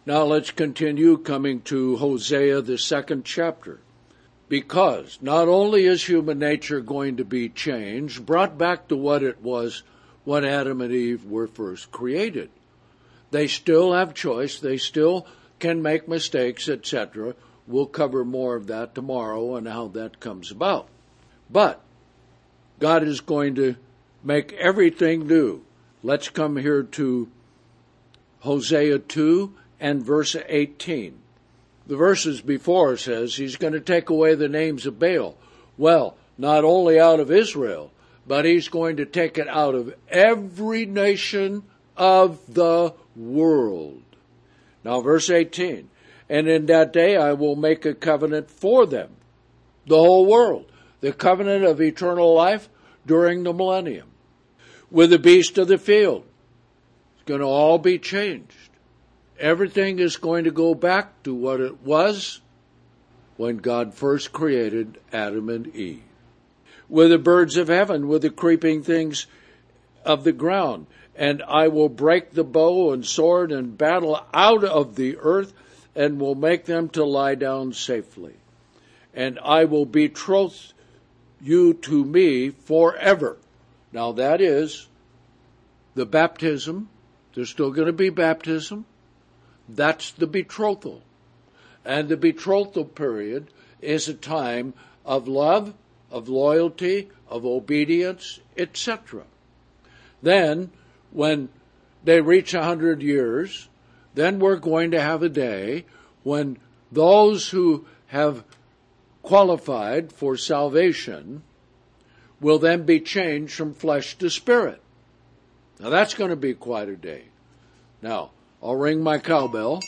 Now let's continue coming to Hosea, the 2nd chapter. Because not only is human nature going to be changed, brought back to what it was when Adam and Eve were first created. They still have choice. They still can make mistakes, etc. We'll cover more of that tomorrow and how that comes about. But God is going to make everything new. Let's come here to Hosea 2 and verse 18. The verses before says he's going to take away the names of Baal. Well, not only out of Israel, but he's going to take it out of every nation of the world. Now, verse 18. And in that day I will make a covenant for them, the whole world, the covenant of eternal life during the millennium. With the beast of the field, it's going to all be changed. Everything is going to go back to what it was when God first created Adam and Eve. With the birds of heaven, with the creeping things of the ground. And I will break the bow and sword and battle out of the earth, and will make them to lie down safely. And I will betroth you to me forever. Now that is the baptism. There's still going to be baptism. That's the betrothal. And the betrothal period is a time of love, of loyalty, of obedience, etc. Then, when they reach 100 years, then we're going to have a day when those who have qualified for salvation will then be changed from flesh to spirit. Now that's going to be quite a day. Now, I'll ring my cowbell.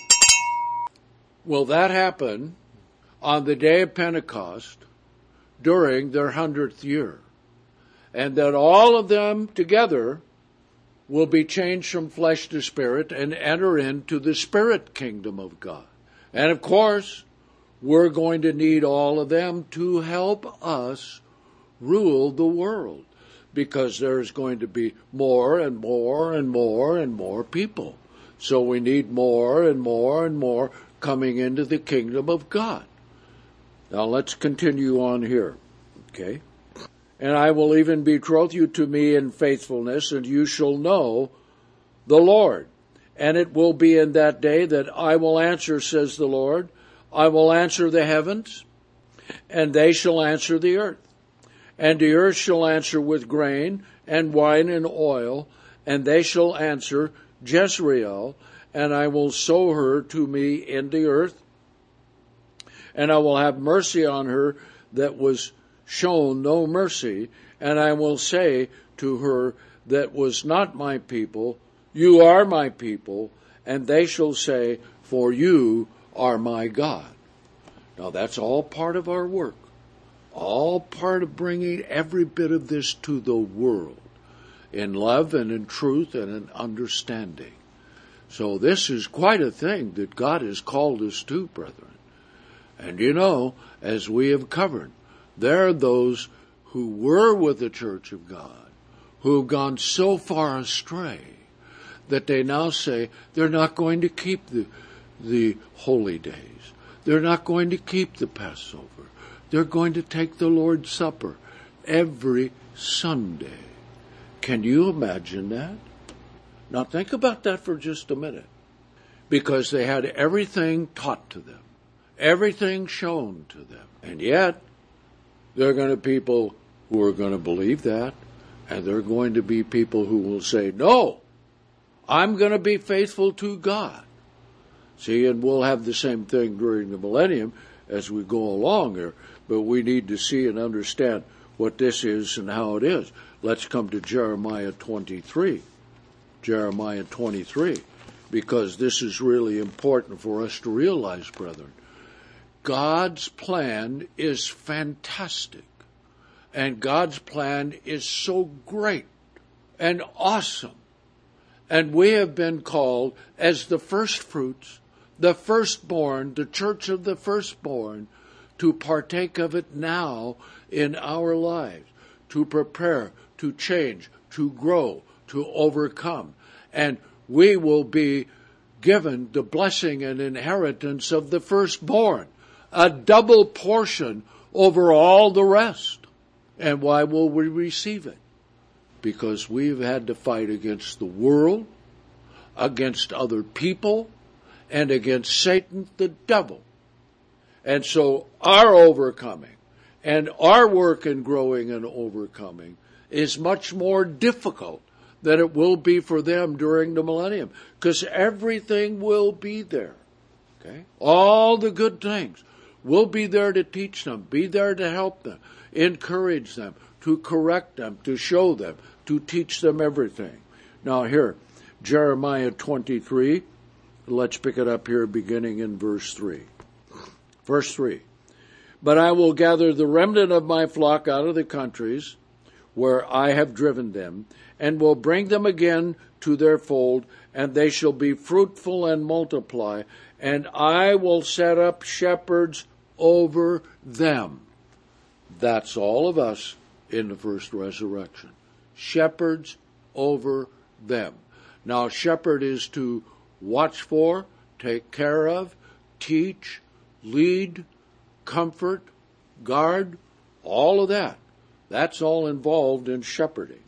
Will that happen on the day of Pentecost during their 100th year? And that all of them together will be changed from flesh to spirit and enter into the spirit kingdom of God. And of course, we're going to need all of them to help us rule the world, because there's going to be more and more and more and more people. So we need more and more and more coming into the kingdom of God. Now let's continue on here. Okay? And I will even betroth you to me in faithfulness, and you shall know the Lord. And it will be in that day that I will answer, says the Lord. I will answer the heavens, and they shall answer the earth. And the earth shall answer with grain and wine and oil, and they shall answer Jezreel, and I will sow her to me in the earth, and I will have mercy on her that was shown no mercy, and I will say to her that was not my people, you are my people, and they shall say, for you are my God. Now that's all part of our work, all part of bringing every bit of this to the world in love and in truth and in understanding. So this is quite a thing that God has called us to, brethren. And you know, as we have covered, there are those who were with the church of God who have gone so far astray that they now say they're not going to keep the holy days. They're not going to keep the Passover. They're going to take the Lord's Supper every Sunday. Can you imagine that? Now think about that for just a minute. Because they had everything taught to them. Everything shown to them. And yet, there are going to be people who are going to believe that. And there are going to be people who will say, no, I'm going to be faithful to God. See, and we'll have the same thing during the millennium as we go along here. But we need to see and understand what this is and how it is. Let's come to Jeremiah 23. Jeremiah 23. Because this is really important for us to realize, brethren. God's plan is fantastic. And God's plan is so great and awesome. And we have been called as the first fruits, the firstborn, the church of the firstborn, to partake of it now in our lives, to prepare, to change, to grow, to overcome. And we will be given the blessing and inheritance of the firstborn, a double portion over all the rest. And why will we receive it? Because we've had to fight against the world, against other people, and against Satan the devil. And so our overcoming and our work in growing and overcoming is much more difficult than it will be for them during the millennium, because everything will be there. Okay? All the good things will be there to teach them, be there to help them, encourage them, to correct them, to show them, to teach them everything. Now here, Jeremiah 23, let's pick it up here beginning in verse 3. Verse 3, but I will gather the remnant of my flock out of the countries where I have driven them, and will bring them again to their fold, and they shall be fruitful and multiply, and I will set up shepherds over them. That's all of us in the first resurrection. Shepherds over them. Now, shepherd is to watch for, take care of, teach, lead, comfort, guard, all of that. That's all involved in shepherding.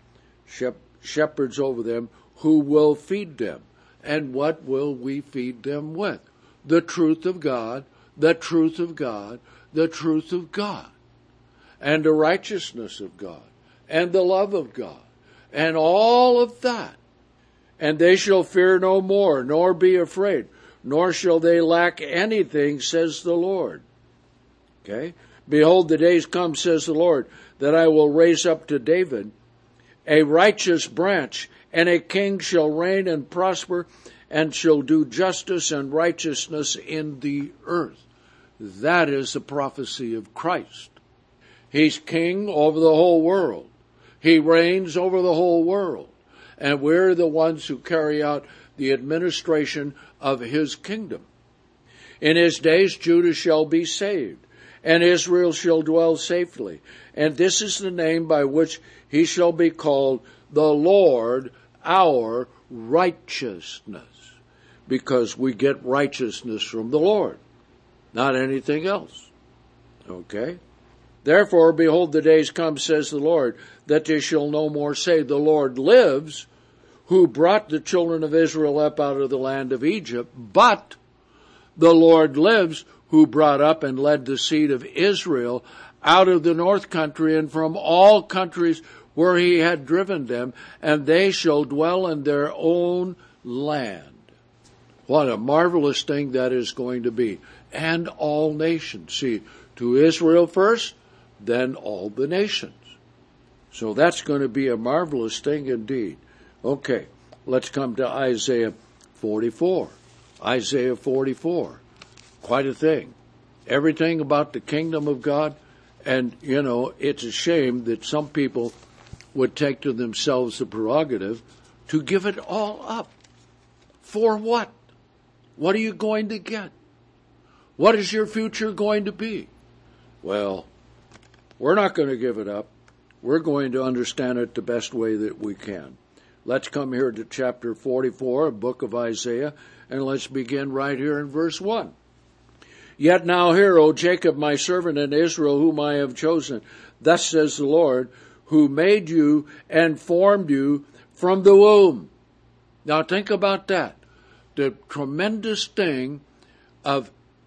Shepherds over them who will feed them. And what will we feed them with? The truth of God, the truth of God, the truth of God, and the righteousness of God, and the love of God, and all of that. And they shall fear no more, nor be afraid, nor shall they lack anything, says the Lord. Okay? Behold, the days come, says the Lord, that I will raise up to David a righteous branch, and a king shall reign and prosper, and shall do justice and righteousness in the earth. That is the prophecy of Christ. He's king over the whole world. He reigns over the whole world. And we're the ones who carry out the administration of his kingdom. In his days Judah shall be saved, and Israel shall dwell safely. And this is the name by which he shall be called, the Lord our righteousness. Because we get righteousness from the Lord, not anything else. Okay? Therefore, behold, the days come, says the Lord, that they shall no more say, the Lord lives, who brought the children of Israel up out of the land of Egypt, but the Lord lives, who brought up and led the seed of Israel out of the north country and from all countries where he had driven them, and they shall dwell in their own land. What a marvelous thing that is going to be. And all nations. See, to Israel first, then all the nations. So that's going to be a marvelous thing indeed. Okay, let's come to Isaiah 44. Isaiah 44. Quite a thing. Everything about the kingdom of God. And, you know, it's a shame that some people would take to themselves the prerogative to give it all up. For what? What are you going to get? What is your future going to be? Well, we're not going to give it up. We're going to understand it the best way that we can. Let's come here to chapter 44, book of Isaiah, and let's begin right here in verse 1. Yet now hear, O Jacob, my servant, and Israel, whom I have chosen. Thus says the Lord, who made you and formed you from the womb. Now think about that. The tremendous thing of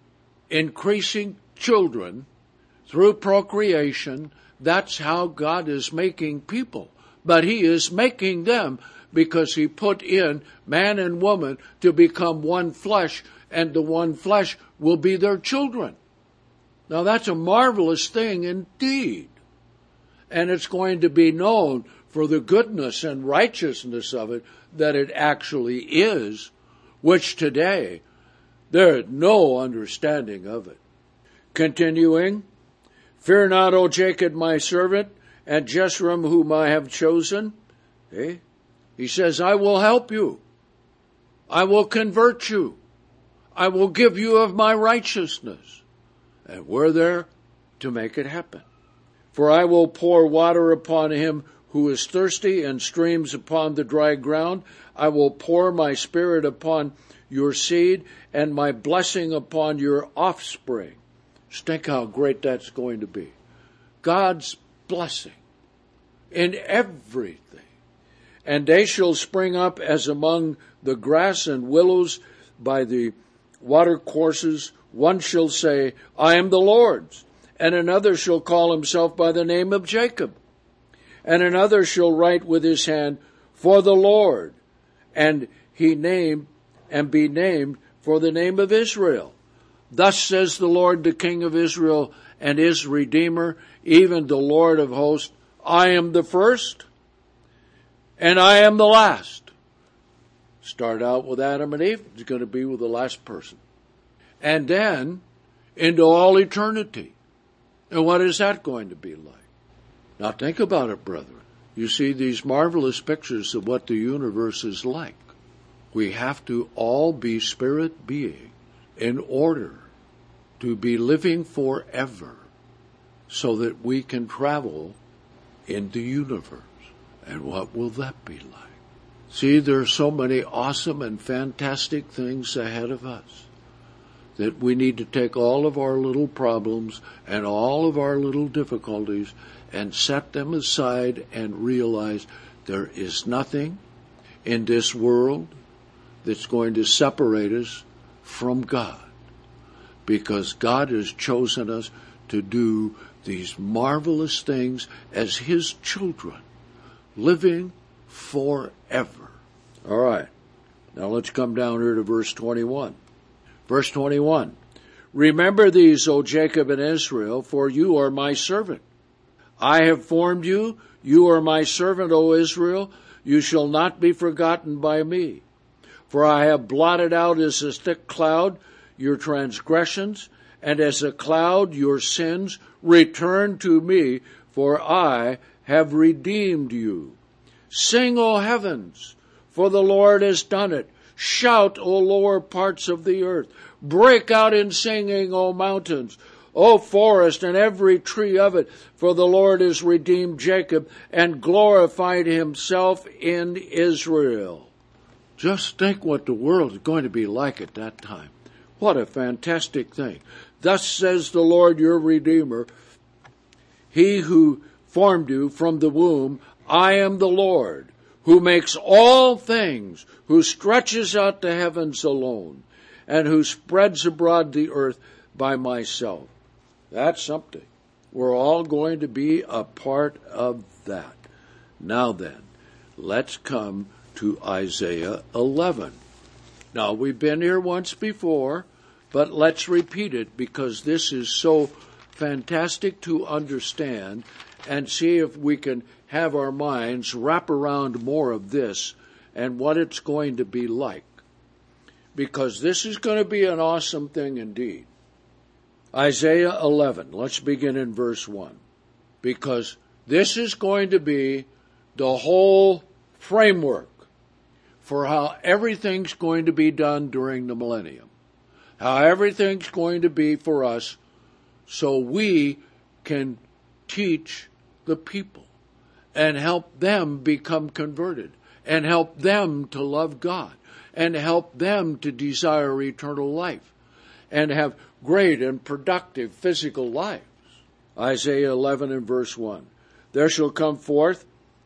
increasing children through procreation, that's how God is making people. But he is making them because he put in man and woman to become one flesh, and the one flesh will be their children. Now that's a marvelous thing indeed. And it's going to be known for the goodness and righteousness of it that it actually is, which today there is no understanding of it. Continuing, fear not, O Jacob, my servant, and Jeshurun, whom I have chosen. Okay? He says, I will help you. I will convert you. I will give you of my righteousness. And we're there to make it happen. For I will pour water upon him who is thirsty, and streams upon the dry ground. I will pour my Spirit upon your seed and my blessing upon your offspring. Just think how great that's going to be. God's blessing in everything. And they shall spring up as among the grass and willows by the watercourses. One shall say, I am the Lord's. And another shall call himself by the name of Jacob. And another shall write with his hand, for the Lord. And be named for the name of Israel. Thus says the Lord, the King of Israel and his Redeemer, even the Lord of hosts, I am the first, and I am the last. Start out with Adam and Eve, it's going to be with the last person. And then into all eternity. And what is that going to be like? Now think about it, brethren. You see these marvelous pictures of what the universe is like. We have to all be spirit beings in order to be living forever so that we can travel in the universe. And what will that be like? See, there are so many awesome and fantastic things ahead of us that we need to take all of our little problems and all of our little difficulties and set them aside and realize there is nothing in this world that's going to separate us from God, because God has chosen us to do these marvelous things as his children, living forever. All right, now let's come down here to verse 21. Verse 21, remember these, O Jacob and Israel, for you are my servant. I have formed you. You are my servant, O Israel. You shall not be forgotten by me. For I have blotted out as a thick cloud your transgressions, and as a cloud your sins. Return to me, for I have redeemed you. Sing, O heavens, for the Lord has done it. Shout, O lower parts of the earth. Break out in singing, O mountains. O forest and every tree of it, for the Lord has redeemed Jacob and glorified himself in Israel. Just think what the world is going to be like at that time. What a fantastic thing. Thus says the Lord your Redeemer, he who formed you from the womb, I am the Lord, who makes all things, who stretches out the heavens alone, and who spreads abroad the earth by myself. That's something. We're all going to be a part of that. Now then, let's come to Isaiah 11. Now, we've been here once before, but let's repeat it because this is so fantastic to understand, and see if we can have our minds wrap around more of this and what it's going to be like. Because this is going to be an awesome thing indeed. Isaiah 11, let's begin in verse 1. Because this is going to be the whole framework for how everything's going to be done during the millennium. How everything's going to be for us so we can teach the people and help them become converted and help them to love God and help them to desire eternal life and have great and productive physical lives. Isaiah 11 and verse 1. There shall come forth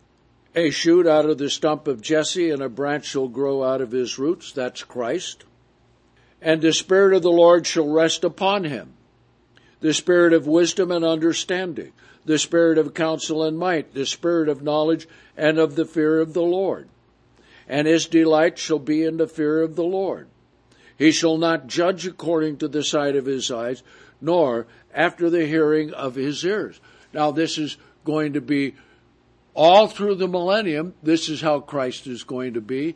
a shoot out of the stump of Jesse, and a branch shall grow out of his roots. That's Christ. And the Spirit of the Lord shall rest upon him, the Spirit of wisdom and understanding, the Spirit of counsel and might, the Spirit of knowledge and of the fear of the Lord. And his delight shall be in the fear of the Lord. He shall not judge according to the sight of his eyes, nor after the hearing of his ears. Now this is going to be all through the millennium. This is how Christ is going to be.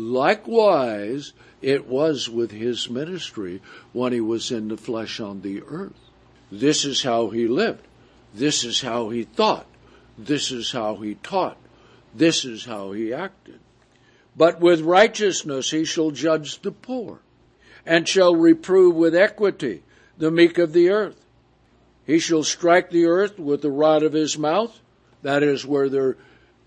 Likewise, it was with his ministry when he was in the flesh on the earth. This is how he lived. This is how he thought. This is how he taught. This is how he acted. But with righteousness he shall judge the poor, and shall reprove with equity the meek of the earth. He shall strike the earth with the rod of his mouth. That is where they're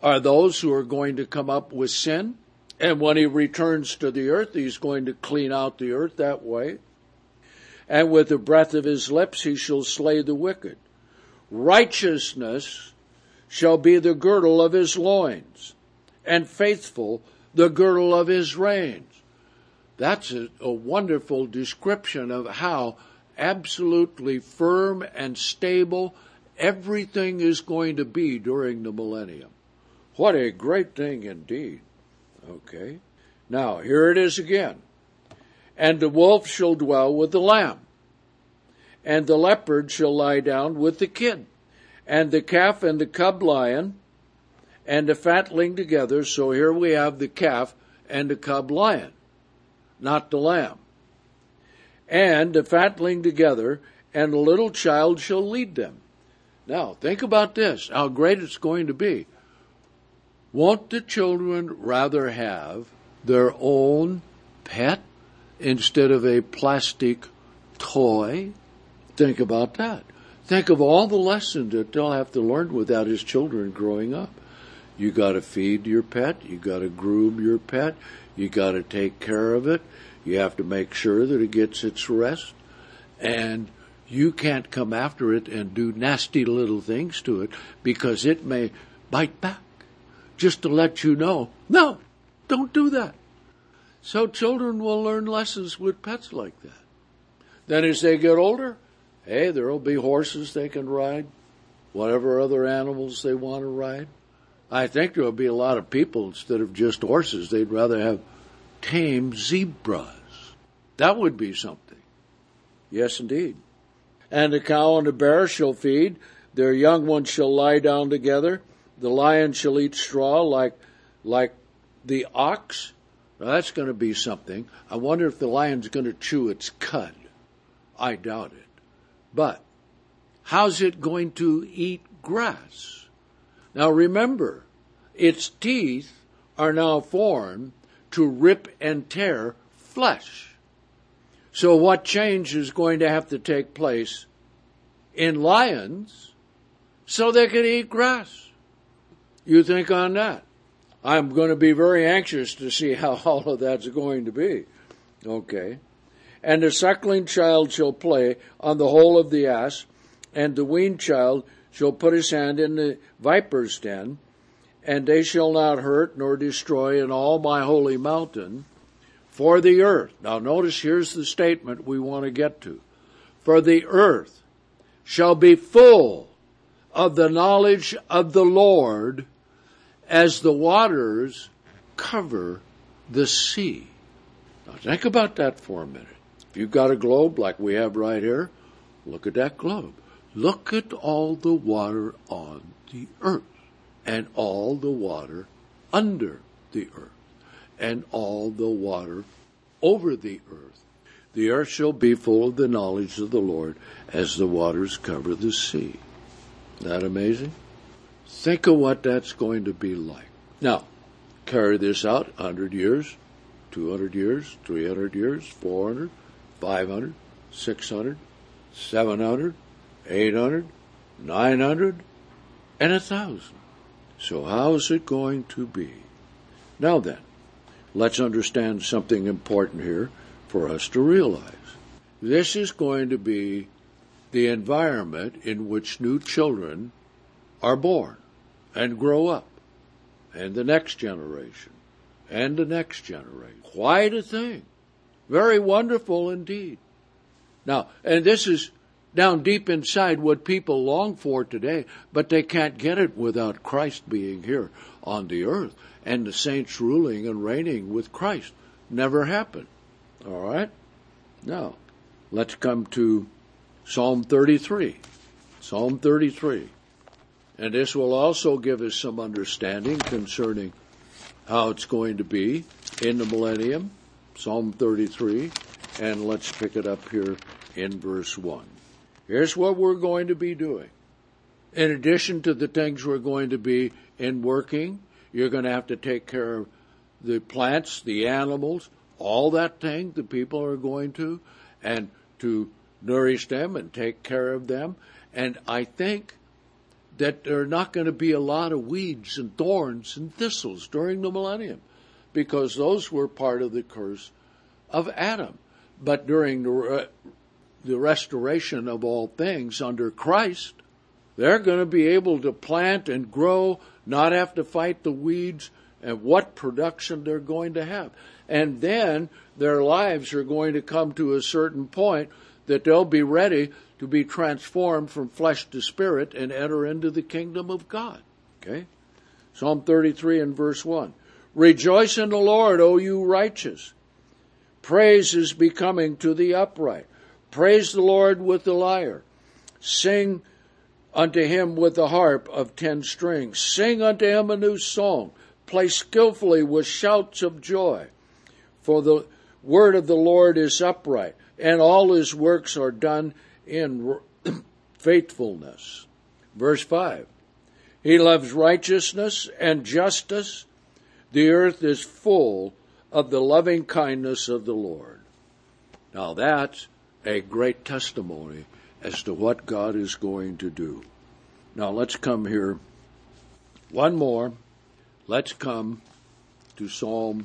are those who are going to come up with sin. And when he returns to the earth, he's going to clean out the earth that way. And with the breath of his lips he shall slay the wicked. Righteousness shall be the girdle of his loins, and faithful the girdle of his reins. That's a wonderful description of how absolutely firm and stable everything is going to be during the millennium. What a great thing indeed. Okay. Now, here it is again. And the wolf shall dwell with the lamb, and the leopard shall lie down with the kid, and the calf and the cub lion, and the fatling together. So here we have the calf and the cub lion, not the lamb. And the fatling together, and a little child shall lead them. Now, think about this, how great it's going to be. Won't the children rather have their own pet instead of a plastic toy? Think about that. Think of all the lessons that they'll have to learn with that as children growing up. You got to feed your pet. You got to groom your pet. You got to take care of it. You have to make sure that it gets its rest. And you can't come after it and do nasty little things to it because it may bite back. Just to let you know, no, don't do that. So children will learn lessons with pets like that. Then as they get older, hey, there will be horses they can ride, whatever other animals they want to ride. I think there will be a lot of people, instead of just horses, they'd rather have tame zebras. That would be something. Yes, indeed. And the cow and the bear shall feed, their young ones shall lie down together, the lion shall eat straw like the ox. Now that's going to be something. I wonder if the lion's going to chew its cud. I doubt it. But how's it going to eat grass? Now remember, its teeth are now formed to rip and tear flesh. So what change is going to have to take place in lions so they can eat grass? You think on that. I'm going to be very anxious to see how all of that's going to be. Okay. And the suckling child shall play on the hole of the ass, and the weaned child shall put his hand in the viper's den, and they shall not hurt nor destroy in all my holy mountain, for the earth. Now notice here's the statement we want to get to. For the earth shall be full of the knowledge of the Lord as the waters cover the sea. Now think about that for a minute. If you've got a globe like we have right here, look at that globe. Look at all the water on the earth, and all the water under the earth, and all the water over the earth. The earth shall be full of the knowledge of the Lord as the waters cover the sea. Isn't that amazing? Think of what that's going to be like. Now, carry this out 100 years, 200 years, 300 years, 400, 500, 600, 700, 800, 900, and 1,000. So how is it going to be? Now then, let's understand something important here for us to realize. This is going to be the environment in which new children are born and grow up, and the next generation, and the next generation. Quite a thing. Very wonderful indeed. Now, and this is down deep inside what people long for today, but they can't get it without Christ being here on the earth and the saints ruling and reigning with Christ. Never happened. All right? Now, let's come to Psalm 33. Psalm 33. And this will also give us some understanding concerning how it's going to be in the millennium. Psalm 33. And let's pick it up here in verse 1. Here's what we're going to be doing. In addition to the things we're going to be in working, you're going to have to take care of the plants, the animals, all that thing the people are going to, and to nourish them and take care of them. And I think that there are not going to be a lot of weeds and thorns and thistles during the millennium, because those were part of the curse of Adam. But during the restoration of all things under Christ, they're going to be able to plant and grow, not have to fight the weeds, and what production they're going to have. And then their lives are going to come to a certain point that they'll be ready to be transformed from flesh to spirit and enter into the kingdom of God. Okay? Psalm 33 and verse 1. Rejoice in the Lord, O you righteous. Praise is becoming to the upright. Praise the Lord with the lyre. Sing unto him with the harp of 10 strings. Sing unto him a new song. Play skillfully with shouts of joy. For the word of the Lord is upright, and all his works are done in faithfulness. Verse 5. He loves righteousness and justice. The earth is full of the loving kindness of the Lord. Now that's a great testimony as to what God is going to do. Now let's come here. One more. Let's come to Psalm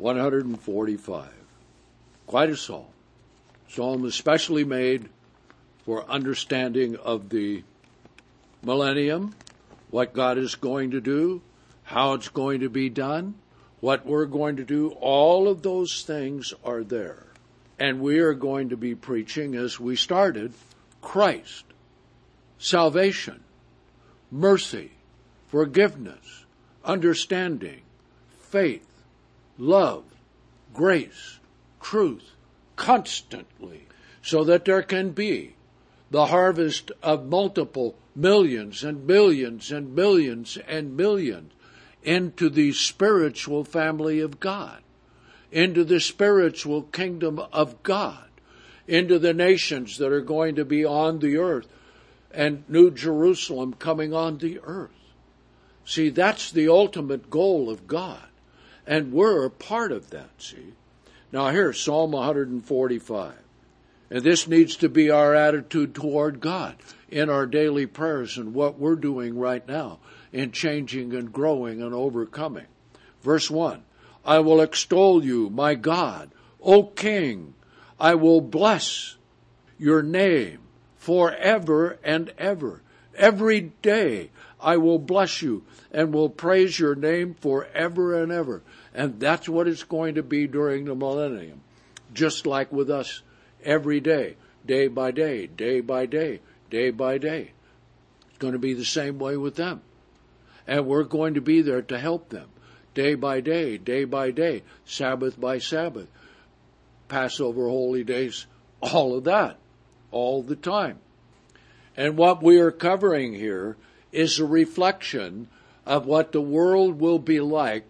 145. Quite a psalm. Psalm especially made for understanding of the millennium, what God is going to do, how it's going to be done, what we're going to do. All of those things are there. And we are going to be preaching, as we started, Christ, salvation, mercy, forgiveness, understanding, faith, love, grace, truth, constantly, so that there can be the harvest of multiple millions and billions and millions and millions into the spiritual family of God, into the spiritual kingdom of God, into the nations that are going to be on the earth, and New Jerusalem coming on the earth. See, that's the ultimate goal of God, and we're a part of that, see. Now here, Psalm 145. And this needs to be our attitude toward God in our daily prayers and what we're doing right now in changing and growing and overcoming. Verse 1. I will extol you, my God, O King. I will bless your name forever and ever. Every day I will bless you and will praise your name forever and ever. And that's what it's going to be during the millennium. Just like with us every day, day by day, day by day, day by day. It's going to be the same way with them. And we're going to be there to help them. Day by day, Sabbath by Sabbath, Passover, holy days, all of that, all the time. And what we are covering here is a reflection of what the world will be like,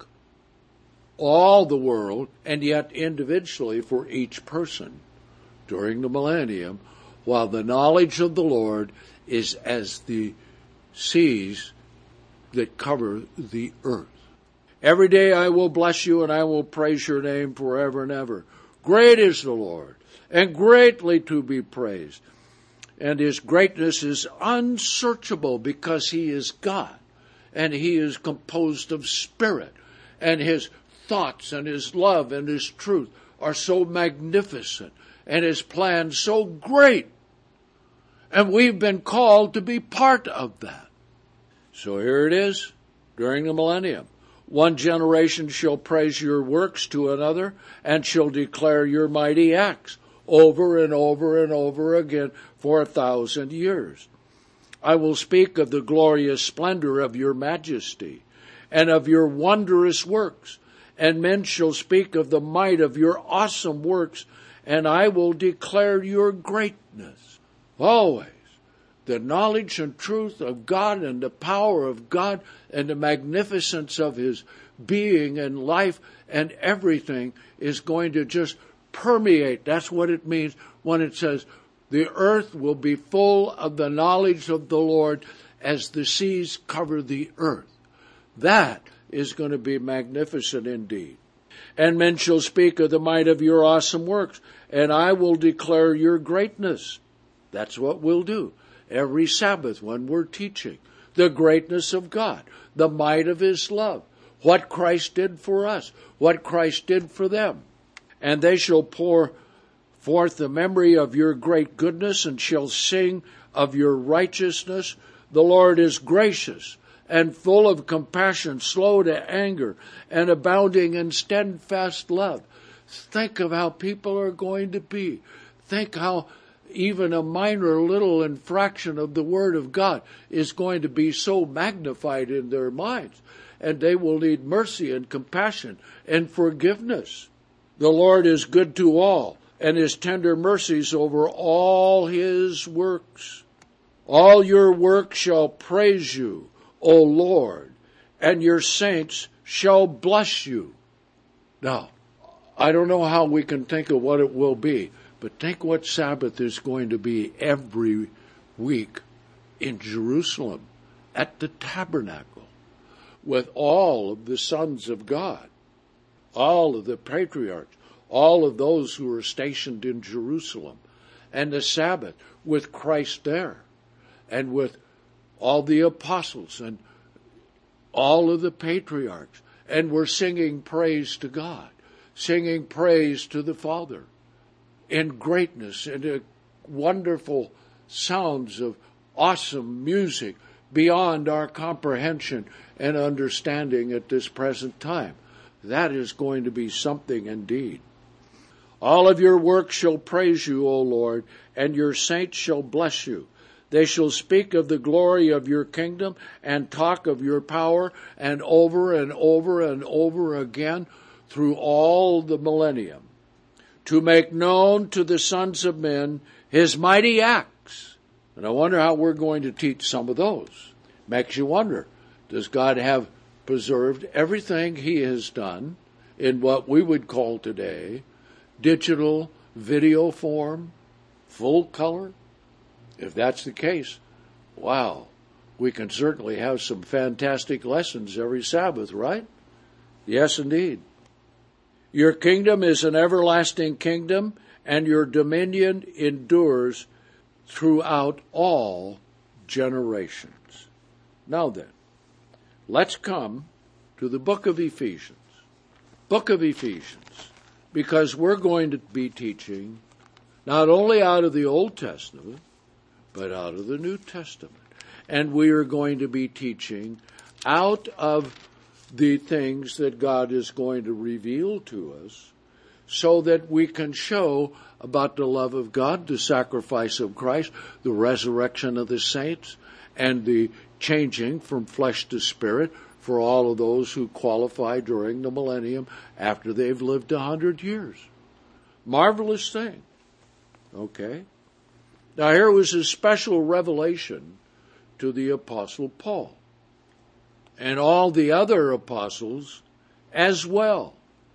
all the world, and yet individually for each person during the millennium, while the knowledge of the Lord is as the seas that cover the earth. Every day I will bless you and I will praise your name forever and ever. Great is the Lord, and greatly to be praised. And his greatness is unsearchable because he is God, and he is composed of spirit, and his thoughts and his love and his truth are so magnificent, and his plan so great. And we've been called to be part of that. So here it is during the millennium. One generation shall praise your works to another, and shall declare your mighty acts over and over and over again for 1,000 years. I will speak of the glorious splendor of your majesty, and of your wondrous works, and men shall speak of the might of your awesome works, and I will declare your greatness. Always. The knowledge and truth of God and the power of God and the magnificence of his being and life and everything is going to just permeate. That's what it means when it says the earth will be full of the knowledge of the Lord as the seas cover the earth. That is going to be magnificent indeed. And men shall speak of the might of your awesome works, and I will declare your greatness. That's what we'll do. Every Sabbath when we're teaching the greatness of God, the might of his love, what Christ did for us, what Christ did for them. And they shall pour forth the memory of your great goodness and shall sing of your righteousness. The Lord is gracious and full of compassion, slow to anger, and abounding in steadfast love. Think of how people are going to be. Think how even a minor little infraction of the Word of God is going to be so magnified in their minds. And they will need mercy and compassion and forgiveness. The Lord is good to all, and his tender mercies over all his works. All your works shall praise you, O Lord, and your saints shall bless you. Now, I don't know how we can think of what it will be, but think what Sabbath is going to be every week in Jerusalem at the tabernacle with all of the sons of God, all of the patriarchs, all of those who are stationed in Jerusalem, and the Sabbath with Christ there, and with all the apostles and all of the patriarchs, and we're singing praise to God, singing praise to the Father in greatness and wonderful sounds of awesome music beyond our comprehension and understanding at this present time. That is going to be something indeed. All of your works shall praise you, O Lord, and your saints shall bless you. They shall speak of the glory of your kingdom and talk of your power, and over and over and over again through all the millennium, to make known to the sons of men his mighty acts. And I wonder how we're going to teach some of those. Makes you wonder, does God have preserved everything he has done in what we would call today digital video form, full color? If that's the case, wow, we can certainly have some fantastic lessons every Sabbath, right? Yes, indeed. Your kingdom is an everlasting kingdom, and your dominion endures throughout all generations. Now then, let's come to the book of Ephesians. Book of Ephesians, because we're going to be teaching not only out of the Old Testament, but out of the New Testament. And we are going to be teaching out of the things that God is going to reveal to us so that we can show about the love of God, the sacrifice of Christ, the resurrection of the saints, and the changing from flesh to spirit for all of those who qualify during the millennium after they've lived 100 years. Marvelous thing. Okay? Now here was a special revelation to the Apostle Paul and all the other apostles as well.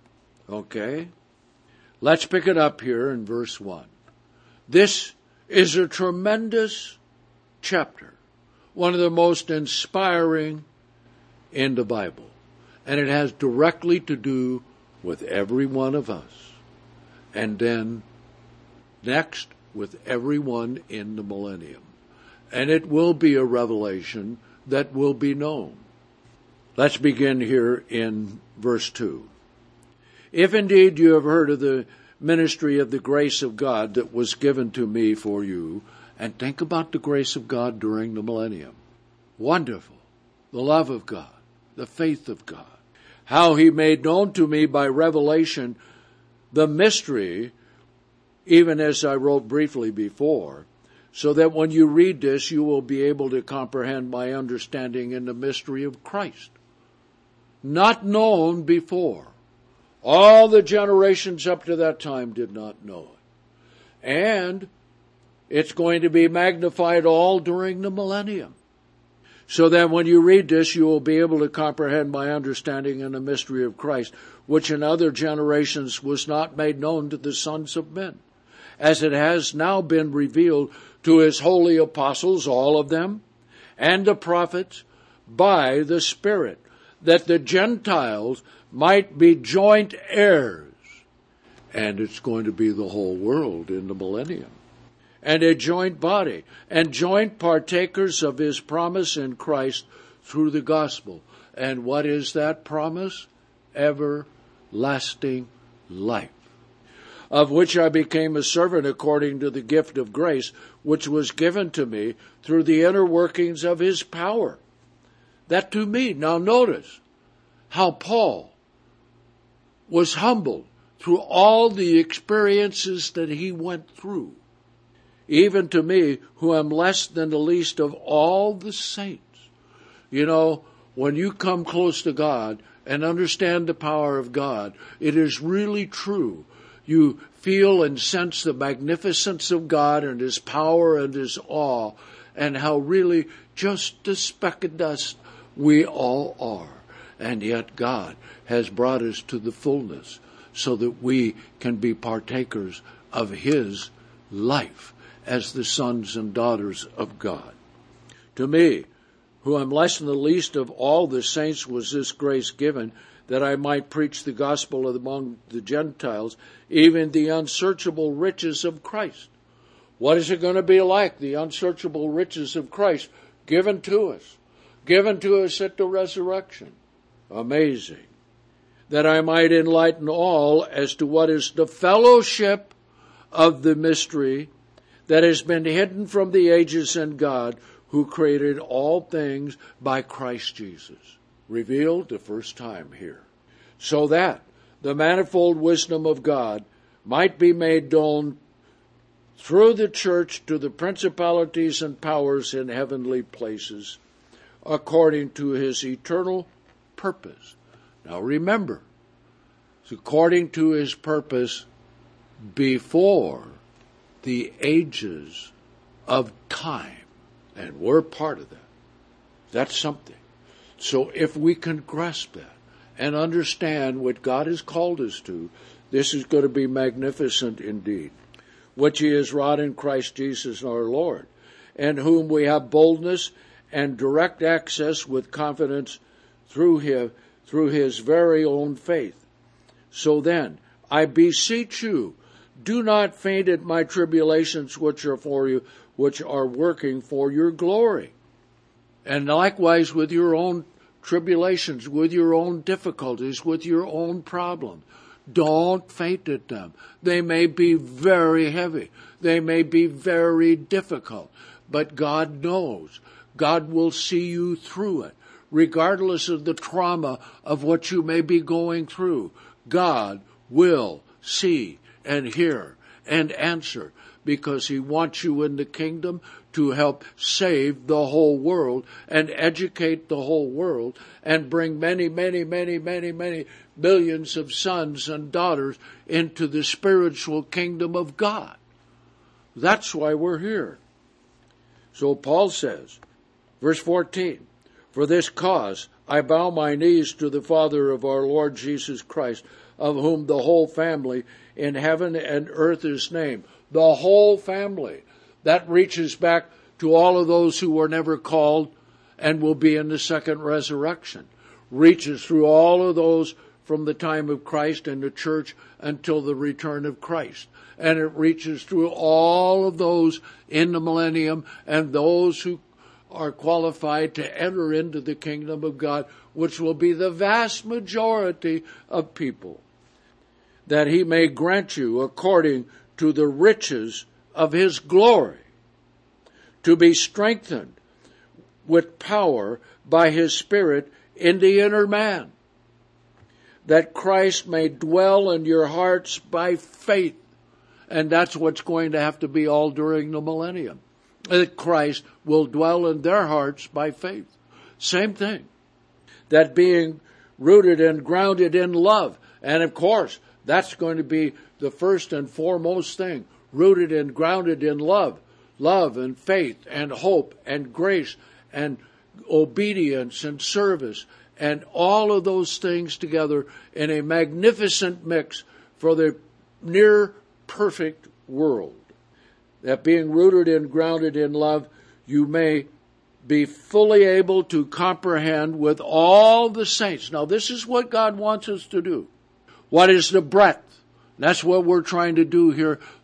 Okay? Let's pick it up here in verse 1. This is a tremendous chapter, one of the most inspiring in the Bible, and it has directly to do with every one of us, and then next with everyone in the millennium. And it will be a revelation that will be known. Let's begin here in verse 2. If indeed you have heard of the ministry of the grace of God that was given to me for you, and think about the grace of God during the millennium. Wonderful. The love of God, the faith of God. How he made known to me by revelation the mystery, even as I wrote briefly before, so that when you read this, you will be able to comprehend my understanding in the mystery of Christ. Not known before. All the generations up to that time did not know it. And it's going to be magnified all during the millennium. So that when you read this, you will be able to comprehend my understanding in the mystery of Christ, which in other generations was not made known to the sons of men, as it has now been revealed to his holy apostles, all of them, and the prophets, by the Spirit, that the Gentiles might be joint heirs. And it's going to be the whole world in the millennium. and a joint body, and joint partakers of his promise in Christ through the gospel. And what is that promise? Everlasting life, of which I became a servant according to the gift of grace, which was given to me through the inner workings of his power. That to me. Now notice how Paul was humbled through all the experiences that he went through. Even to me, who am less than the least of all the saints. You know, when you come close to God and understand the power of God, it is really true. You feel and sense the magnificence of God and his power and his awe, and how really just a speck of dust we all are. And yet God has brought us to the fullness so that we can be partakers of his life as the sons and daughters of God. To me, who am less than the least of all the saints, was this grace given, that I might preach the gospel among the Gentiles, even the unsearchable riches of Christ. What is it going to be like, the unsearchable riches of Christ given to us at the resurrection? Amazing. That I might enlighten all as to what is the fellowship of the mystery that has been hidden from the ages in God, who created all things by Christ Jesus. Revealed the first time here. So that the manifold wisdom of God might be made known through the church to the principalities and powers in heavenly places, according to his eternal purpose. Now remember, it's according to his purpose before the ages of time. And we're part of that. That's something. So if we can grasp that and understand what God has called us to, this is going to be magnificent indeed. Which he has wrought in Christ Jesus our Lord, and whom we have boldness and direct access with confidence through his very own faith. So then, I beseech you, do not faint at my tribulations which are for you, which are working for your glory. And likewise with your own tribulations, with your own difficulties, with your own problems. Don't faint at them. They may be very heavy. They may be very difficult. But God knows. God will see you through it. Regardless of the trauma of what you may be going through, God will see and hear and answer, because he wants you in the kingdom to help save the whole world and educate the whole world and bring many, many, many, many, many billions of sons and daughters into the spiritual kingdom of God. That's why we're here. So Paul says, verse 14, for this cause I bow my knees to the Father of our Lord Jesus Christ, of whom the whole family in heaven and earth is named. The whole family. That reaches back to all of those who were never called and will be in the second resurrection. Reaches through all of those from the time of Christ and the church until the return of Christ. And it reaches through all of those in the millennium and those who are qualified to enter into the kingdom of God, which will be the vast majority of people. That he may grant you according to the riches of his glory, to be strengthened with power by his Spirit in the inner man, that Christ may dwell in your hearts by faith. And that's what's going to have to be all during the millennium, that Christ will dwell in their hearts by faith. Same thing. That being rooted and grounded in love. And of course, that's going to be the first and foremost thing. Rooted and grounded in love. Love and faith and hope and grace and obedience and service. And all of those things together in a magnificent mix for the near perfect world. That being rooted and grounded in love, you may be fully able to comprehend with all the saints. Now this is what God wants us to do. What is the breadth? That's what we're trying to do here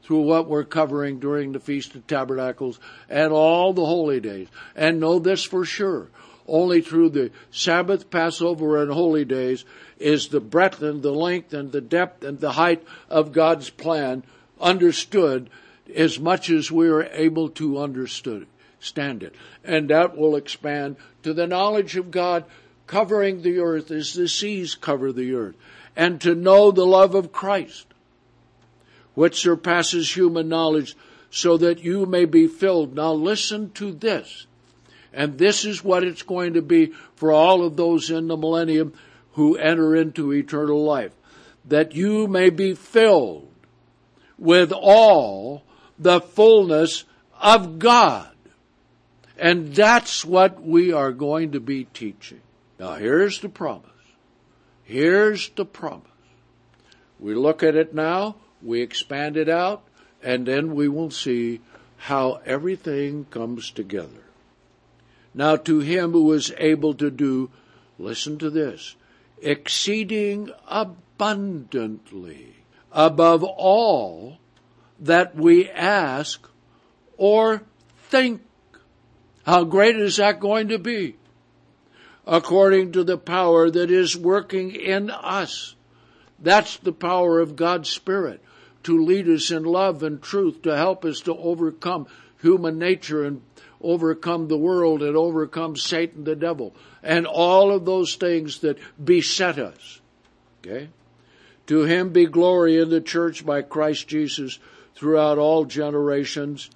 through what we're covering during the Feast of Tabernacles and all the holy days. And know this for sure. Only through the Sabbath, Passover, and holy days is the breadth and the length and the depth and the height of God's plan understood as much as we are able to understand it. And that will expand to the knowledge of God covering the earth as the seas cover the earth. And to know the love of Christ, which surpasses human knowledge, so that you may be filled. Now listen to this. And this is what it's going to be for all of those in the millennium who enter into eternal life. That you may be filled with all the fullness of God. And that's what we are going to be teaching. Now here's the promise. Here's the promise. We look at it now, we expand it out, and then we will see how everything comes together. Now to him who is able to do, listen to this, exceeding abundantly above all that we ask or think. How great is that going to be? According to the power that is working in us. That's the power of God's Spirit to lead us in love and truth, to help us to overcome human nature and overcome the world and overcome Satan the devil and all of those things that beset us. Okay? To him be glory in the church by Christ Jesus throughout all generations,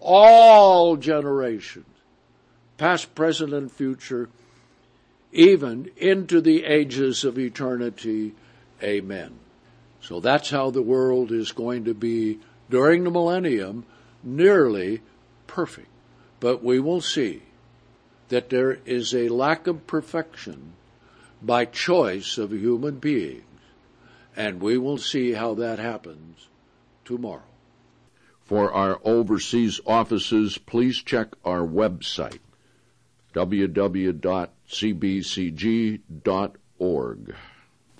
past, present, and future, even into the ages of eternity. Amen. So that's how the world is going to be during the millennium, nearly perfect. But we will see that there is a lack of perfection by choice of human beings. And we will see how that happens tomorrow. For our overseas offices, please check our website, www.cbcg.org.